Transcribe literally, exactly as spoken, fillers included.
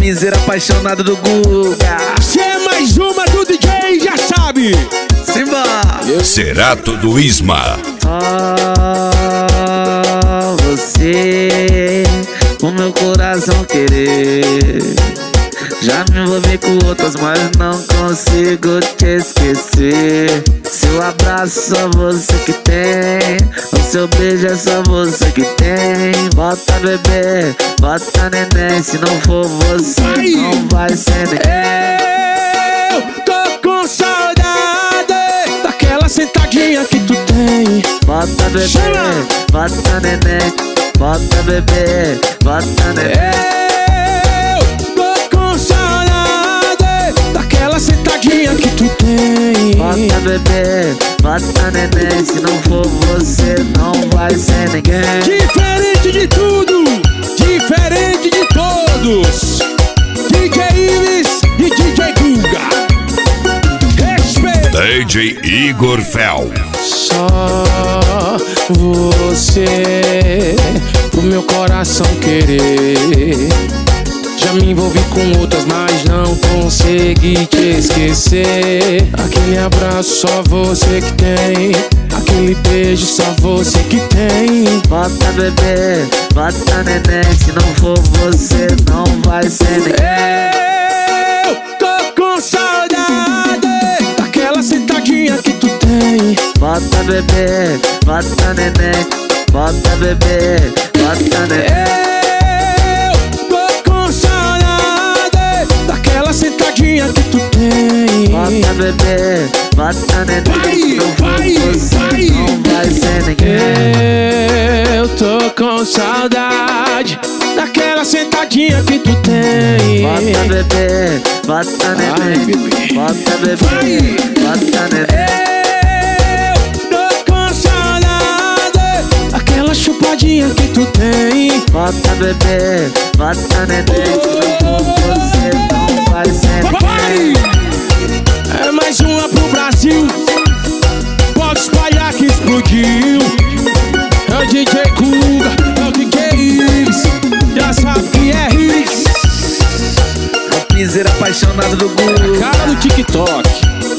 piseiro apaixonado do Guga. Se é mais uma do D J, já sabe. Simba. Cerato do Isma. Só você, o meu coração querer. Já me envolvi com outras, mas não consigo te esquecer. Seu abraço só você que tem, o seu beijo é só você que tem. Bota bebê, bota neném, se não for você Ai. não vai ser ninguém. Eu tô com saudade daquela sentadinha que tu tem. Bota bebê, Chama. bota neném, bota bebê, bota neném. Sentadinha que tu tem. Bota bebê, bota neném, se não for você não vai ser ninguém. Diferente de tudo, diferente de todos, D J Ives e D J Guga. Respeito. D J Igor Fel. Só você, pro meu coração querer. Já me envolvi com outras, mas não consegui te esquecer. Aquele abraço só você que tem, aquele beijo só você que tem. Bota bebê, bota neném, se não for você não vai ser ninguém. Eu tô com saudade daquela sentadinha que tu tem. Bota bebê, bota neném, bota bebê, bota neném. Sentadinha que tu tem. Bota bebê, bota neném, se não for vai, você vai. não vai ser ninguém. Eu tô com saudade daquela sentadinha que tu tem. Bota bebê, bota neném, bebê. bota bebê, Vai. bota neném. Eu tô com saudade daquela chupadinha que tu tem. Bota bebê, bota neném, se não for você não vai ser ninguém. É mais uma pro Brasil, pode espalhar que explodiu. É o D J Guga, é o D J Ives, já sabe que é hits. É o piseiro apaixonado do Guga. Cara do TikTok.